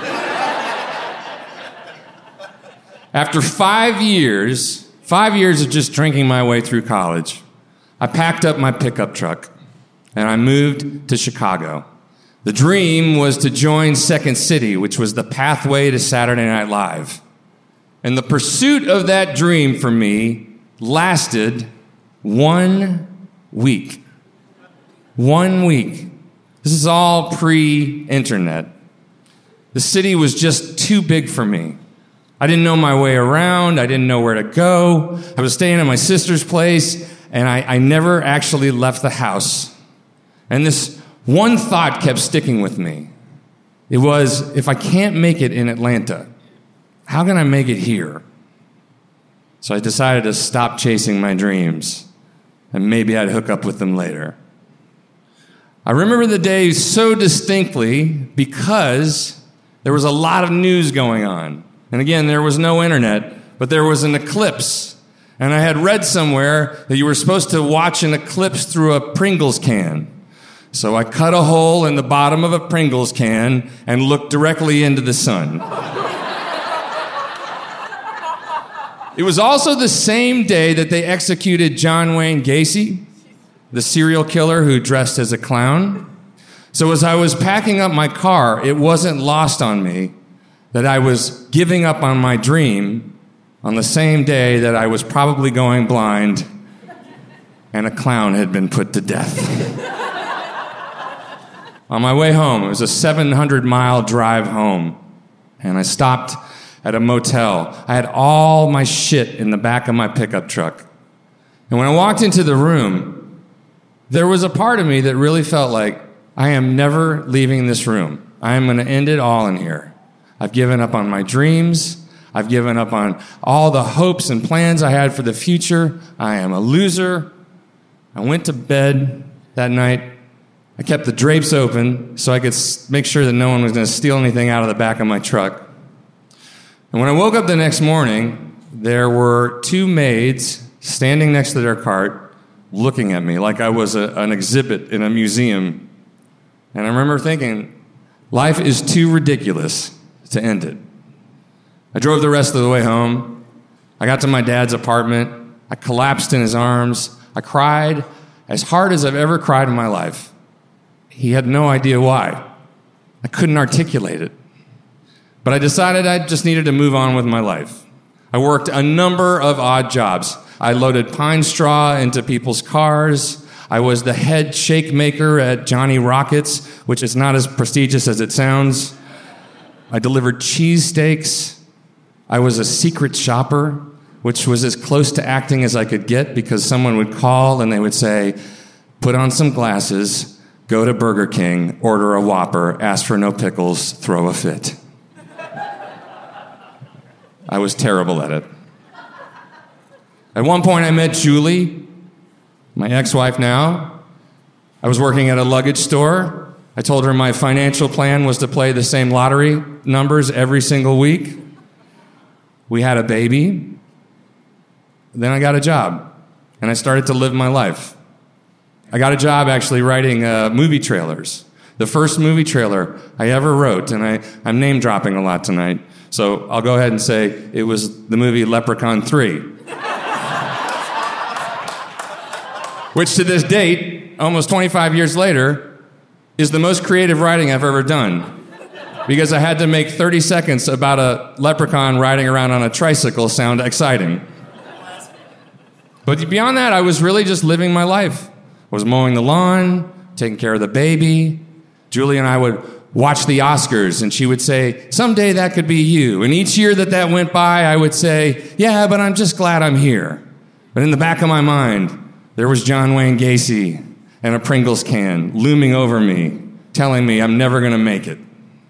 After 5 years of just drinking my way through college, I packed up my pickup truck and I moved to Chicago. The dream was to join Second City, which was the pathway to Saturday Night Live. And the pursuit of that dream for me lasted 1 week. 1 week. This is all pre-internet. The city was just too big for me. I didn't know my way around. I didn't know where to go. I was staying at my sister's place, and I never actually left the house. And this one thought kept sticking with me. It was, if I can't make it in Atlanta, how can I make it here? So I decided to stop chasing my dreams, and maybe I'd hook up with them later. I remember the day so distinctly because there was a lot of news going on. And again, there was no internet, but there was an eclipse. And I had read somewhere that you were supposed to watch an eclipse through a Pringles can. So I cut a hole in the bottom of a Pringles can and looked directly into the sun. It was also the same day that they executed John Wayne Gacy, the serial killer who dressed as a clown. So as I was packing up my car, it wasn't lost on me that I was giving up on my dream on the same day that I was probably going blind and a clown had been put to death. On my way home, it was a 700-mile drive home, and I stopped at a motel. I had all my shit in the back of my pickup truck. And when I walked into the room, there was a part of me that really felt like, I am never leaving this room. I am going to end it all in here. I've given up on my dreams. I've given up on all the hopes and plans I had for the future. I am a loser. I went to bed that night. I kept the drapes open so I could make sure that no one was going to steal anything out of the back of my truck. And when I woke up the next morning, there were 2 maids standing next to their cart looking at me like I was an exhibit in a museum. And I remember thinking, life is too ridiculous to end it. I drove the rest of the way home. I got to my dad's apartment. I collapsed in his arms. I cried as hard as I've ever cried in my life. He had no idea why. I couldn't articulate it. But I decided I just needed to move on with my life. I worked a number of odd jobs. I loaded pine straw into people's cars. I was the head shake maker at Johnny Rockets, which is not as prestigious as it sounds. I delivered cheesesteaks. I was a secret shopper, which was as close to acting as I could get because someone would call and they would say, put on some glasses, go to Burger King, order a Whopper, ask for no pickles, throw a fit. I was terrible at it. At one point I met Julie, my ex-wife now. I was working at a luggage store. I told her my financial plan was to play the same lottery numbers every single week. We had a baby. Then I got a job, and I started to live my life. I got a job actually writing movie trailers. The first movie trailer I ever wrote, and I'm name dropping a lot tonight, so I'll go ahead and say it was the movie Leprechaun 3. Which to this date, almost 25 years later, is the most creative writing I've ever done. Because I had to make 30 seconds about a leprechaun riding around on a tricycle sound exciting. But beyond that, I was really just living my life. I was mowing the lawn, taking care of the baby. Julie and I would watch the Oscars, and she would say, someday that could be you. And each year that went by, I would say, yeah, but I'm just glad I'm here. But in the back of my mind, there was John Wayne Gacy and a Pringles can looming over me, telling me I'm never going to make it.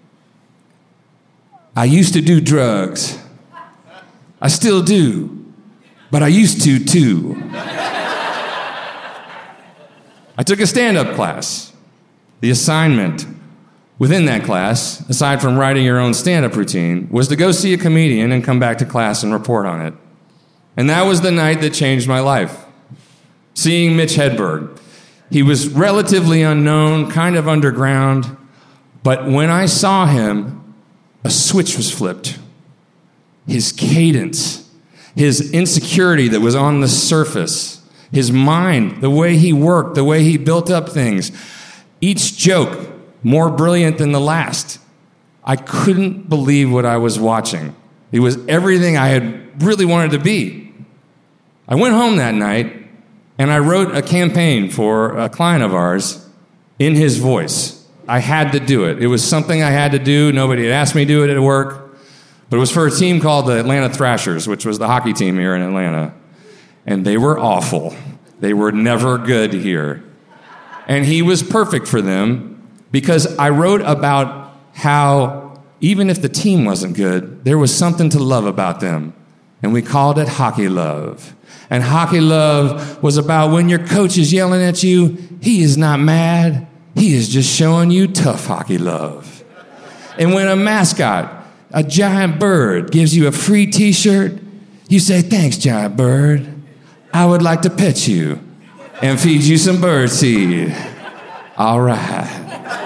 I used to do drugs. I still do. But I used to, too. I took a stand-up class. The assignment within that class, aside from writing your own stand-up routine, was to go see a comedian and come back to class and report on it. And that was the night that changed my life. Seeing Mitch Hedberg. He was relatively unknown, kind of underground, but when I saw him, a switch was flipped. His cadence, his insecurity that was on the surface, his mind, the way he worked, the way he built up things, each joke more brilliant than the last. I couldn't believe what I was watching. It was everything I had really wanted to be. I went home that night and I wrote a campaign for a client of ours in his voice. I had to do it. It was something I had to do. Nobody had asked me to do it at work. But it was for a team called the Atlanta Thrashers, which was the hockey team here in Atlanta. And they were awful. They were never good here. And he was perfect for them because I wrote about how even if the team wasn't good, there was something to love about them. And we called it Hockey Love. And Hockey Love was about when your coach is yelling at you, he is not mad. He is just showing you tough hockey love. And when a mascot, a giant bird, gives you a free t-shirt, you say, thanks, giant bird. I would like to pet you and feed you some bird seed. All right.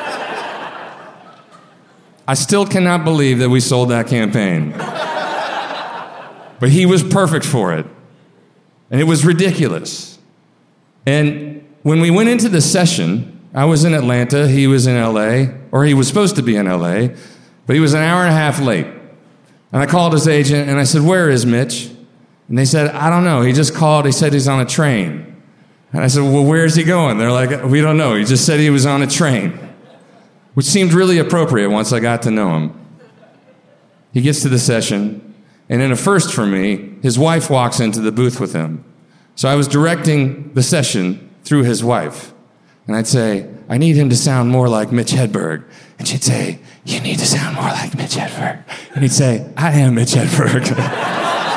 I still cannot believe that we sold that campaign. But he was perfect for it. And it was ridiculous. And when we went into the session, I was in Atlanta, he was in LA, or he was supposed to be in LA, but he was an hour and a half late. And I called his agent and I said, where is Mitch? And they said, I don't know. He just called. He said he's on a train. And I said, well, where is he going? They're like, we don't know. He just said he was on a train, which seemed really appropriate once I got to know him. He gets to the session, and in a first for me, his wife walks into the booth with him. So I was directing the session through his wife. And I'd say, I need him to sound more like Mitch Hedberg. And she'd say, you need to sound more like Mitch Hedberg. And he'd say, I am Mitch Hedberg.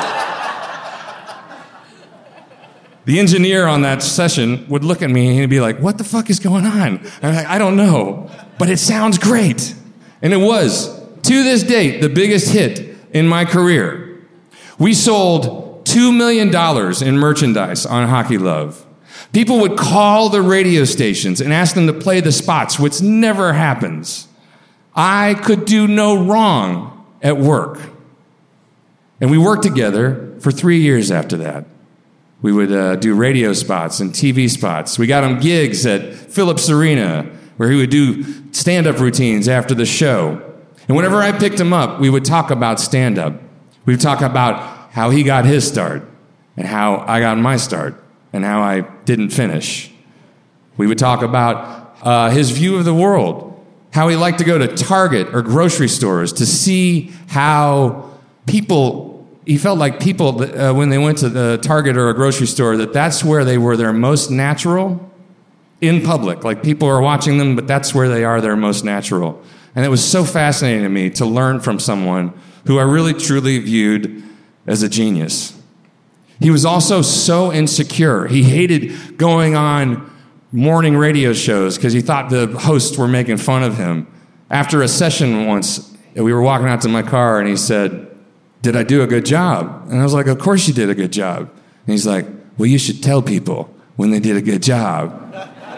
The engineer on that session would look at me and he'd be like, what the fuck is going on? And I'm like, I don't know, but it sounds great. And it was, to this date, the biggest hit in my career. We sold $2 million in merchandise on Hockey Love. People would call the radio stations and ask them to play the spots, which never happens. I could do no wrong at work. And we worked together for 3 years after that. We would do radio spots and TV spots. We got him gigs at Phillips Arena, where he would do stand-up routines after the show. And whenever I picked him up, we would talk about stand-up. We would talk about how he got his start, and how I got my start, and how I didn't finish. We would talk about his view of the world, how he liked to go to Target or grocery stores to see how people... He felt like people, when they went to the Target or a grocery store, that's where they were their most natural in public. Like people are watching them, but that's where they are their most natural. And it was so fascinating to me to learn from someone who I really truly viewed as a genius. He was also so insecure. He hated going on morning radio shows because he thought the hosts were making fun of him. After a session once, we were walking out to my car and he said, did I do a good job? And I was like, of course you did a good job. And he's like, well, you should tell people when they did a good job.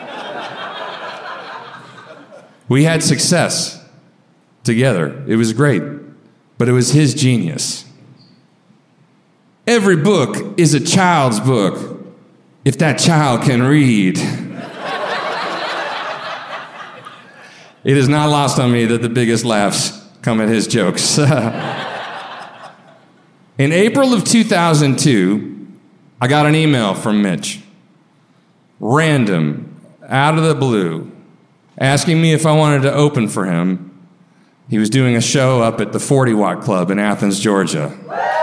We had success together. It was great, but it was his genius. Every book is a child's book if that child can read. It is not lost on me that the biggest laughs come at his jokes. In April of 2002, I got an email from Mitch, random, out of the blue, asking me if I wanted to open for him. He was doing a show up at the 40 Watt Club in Athens, Georgia.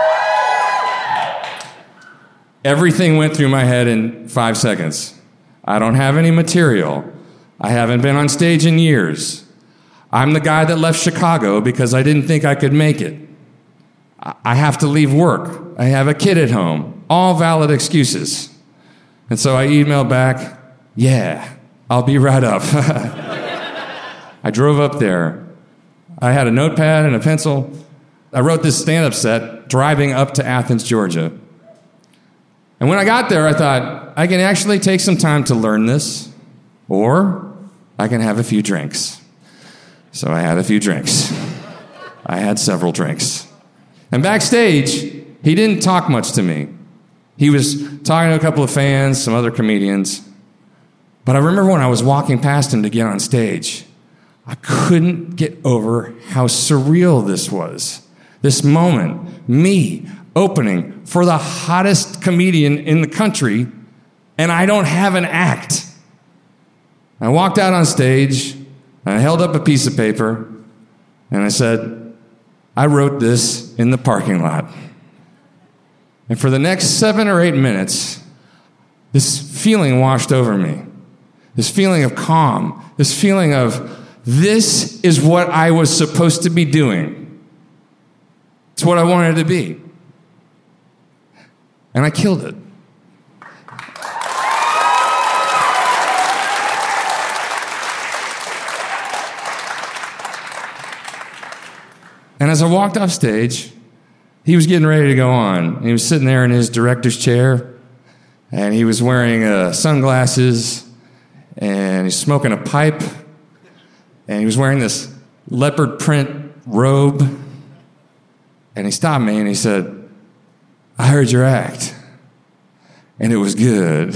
Everything went through my head in 5 seconds. I don't have any material. I haven't been on stage in years. I'm the guy that left Chicago because I didn't think I could make it. I have to leave work. I have a kid at home. All valid excuses. And so I emailed back, yeah, I'll be right up. I drove up there. I had a notepad and a pencil. I wrote this stand-up set driving up to Athens, Georgia. And when I got there, I thought, I can actually take some time to learn this, or I can have a few drinks. So I had a few drinks. I had several drinks. And backstage, he didn't talk much to me. He was talking to a couple of fans, some other comedians. But I remember when I was walking past him to get on stage, I couldn't get over how surreal this was. This moment, me opening for the hottest comedian in the country, and I don't have an act. I walked out on stage, and I held up a piece of paper, and I said, I wrote this in the parking lot. And for the next 7 or 8 minutes, this feeling washed over me. This feeling of calm. This feeling of, this is what I was supposed to be doing. It's what I wanted to be. And I killed it. And as I walked off stage, he was getting ready to go on. He was sitting there in his director's chair, and he was wearing sunglasses, and he's smoking a pipe, and he was wearing this leopard print robe. And he stopped me and he said, I heard your act, and it was good.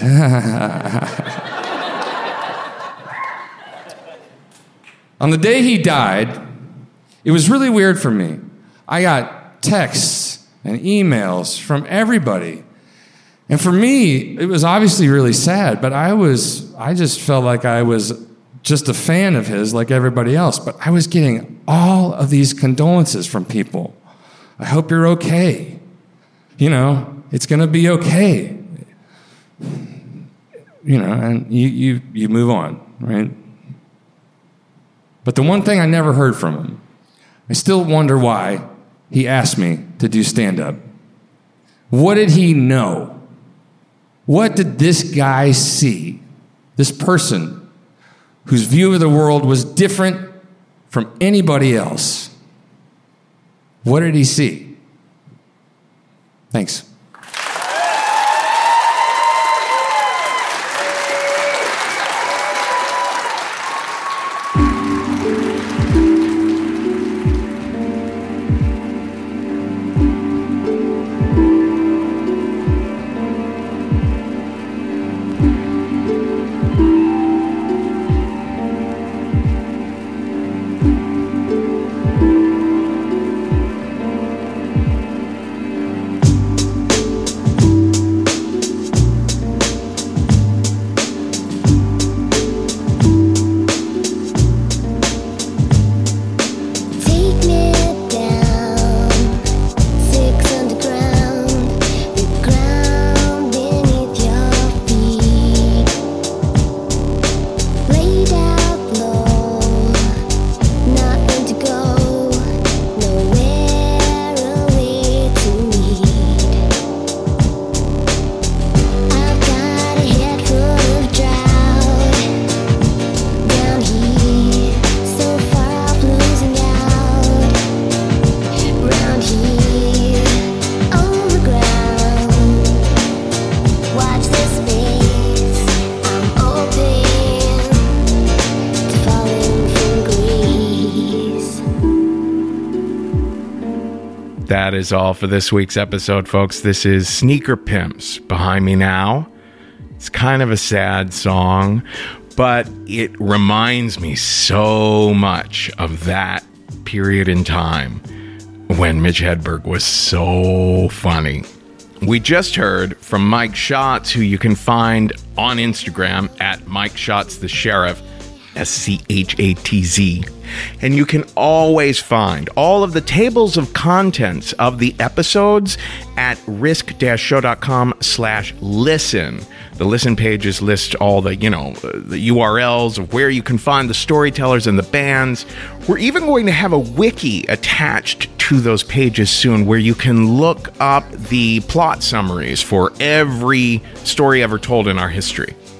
On the day he died, it was really weird for me. I got texts and emails from everybody. And for me, it was obviously really sad, but I just felt like I was just a fan of his like everybody else. But I was getting all of these condolences from people. I hope you're okay. You know, it's going to be okay. You know, and you move on, right? But the one thing I never heard from him, I still wonder why he asked me to do stand-up. What did he know? What did this guy see? This person whose view of the world was different from anybody else. What did he see? Thanks. That is all for this week's episode, folks. This is Sneaker Pimps, Behind Me Now. It's kind of a sad song, but it reminds me so much of that period in time when Mitch Hedberg was so funny. We just heard from Mike Schatz, who you can find on Instagram at Mike Schatz the Sheriff, SCHATZ. And you can always find all of the tables of contents of the episodes at risk-show.com/listen. The listen pages list all the, the URLs of where you can find the storytellers and the bands. We're even going to have a wiki attached to those pages soon where you can look up the plot summaries for every story ever told in our history.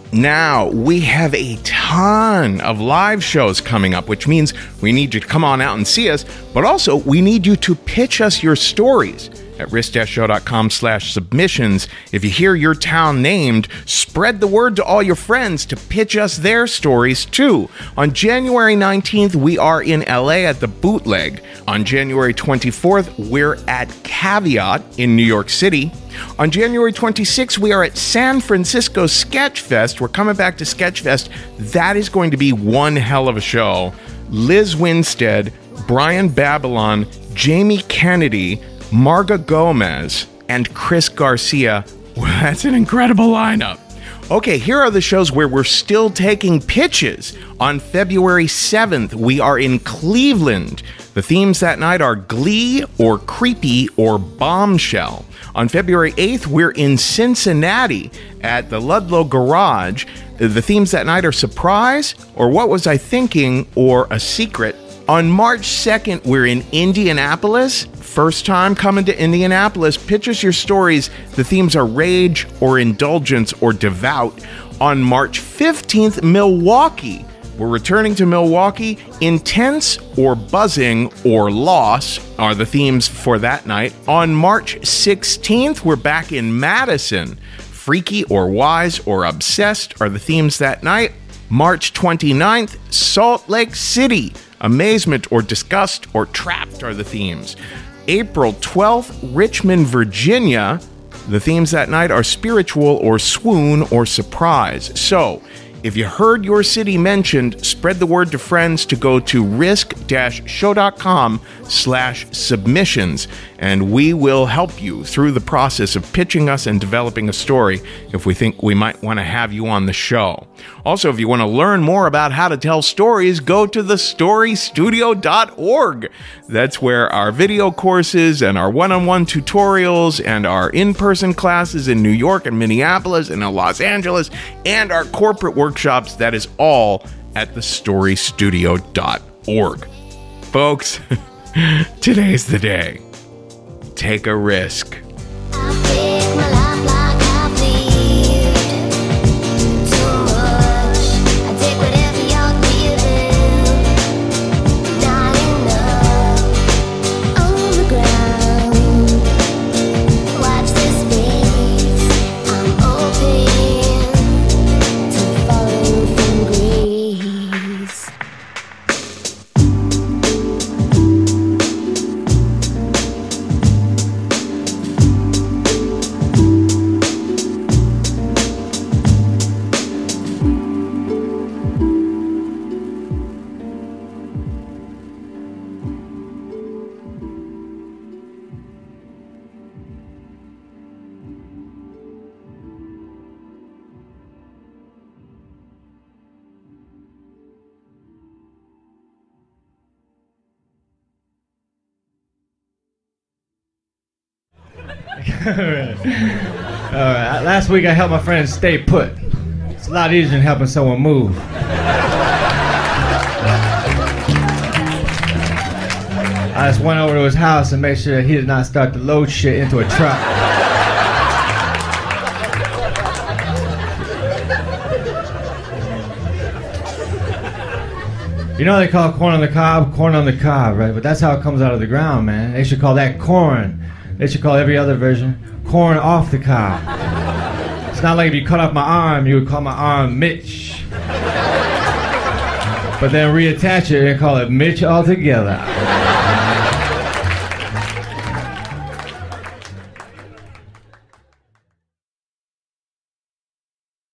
Now, we have a ton of live shows coming up, which means we need you to come on out and see us, but also we need you to pitch us your stories. At risk-show.com/submissions. If you hear your town named, spread the word to all your friends to pitch us their stories too. On January 19th, we are in LA at the Bootleg. On January 24th, we're at Caveat in New York City. On January 26th, we are at San Francisco Sketchfest. We're coming back to Sketchfest. That is going to be one hell of a show. Liz Winstead, Brian Babylon, Jamie Kennedy, Marga Gomez, and Chris Garcia. Well, that's an incredible lineup. Okay, here are the shows where we're still taking pitches. On February 7th, we are in Cleveland. The themes that night are Glee or Creepy or Bombshell. On February 8th, we're in Cincinnati at the Ludlow Garage. The themes that night are Surprise or What Was I Thinking or A Secret. On March 2nd, we're in Indianapolis. First time coming to Indianapolis. Pitch us your stories. The themes are Rage or Indulgence or Devout. On March 15th, Milwaukee. We're returning to Milwaukee. Intense or Buzzing or Loss are the themes for that night. On March 16th, we're back in Madison. Freaky or Wise or Obsessed are the themes that night. March 29th, Salt Lake City. Amazement or Disgust or Trapped are the themes. April 12th, Richmond, Virginia. The themes that night are Spiritual or Swoon or Surprise. So, if you heard your city mentioned, spread the word to friends to go to risk-show.com/submissions, and we will help you through the process of pitching us and developing a story if we think we might want to have you on the show. Also, if you want to learn more about how to tell stories, go to thestorystudio.org. That's where our video courses and our one-on-one tutorials and our in-person classes in New York and Minneapolis and in Los Angeles and our corporate workshops, that is all at thestorystudio.org. Folks, today's the day. Take a risk. Last week I helped my friend stay put. It's a lot easier than helping someone move. I just went over to his house and made sure that he did not start to load shit into a truck. You know they call corn on the cob, right? But that's how it comes out of the ground, man. They should call that corn. They should call every other version corn off the cob. It's not like if you cut off my arm, you would call my arm Mitch. But then reattach it and call it Mitch altogether.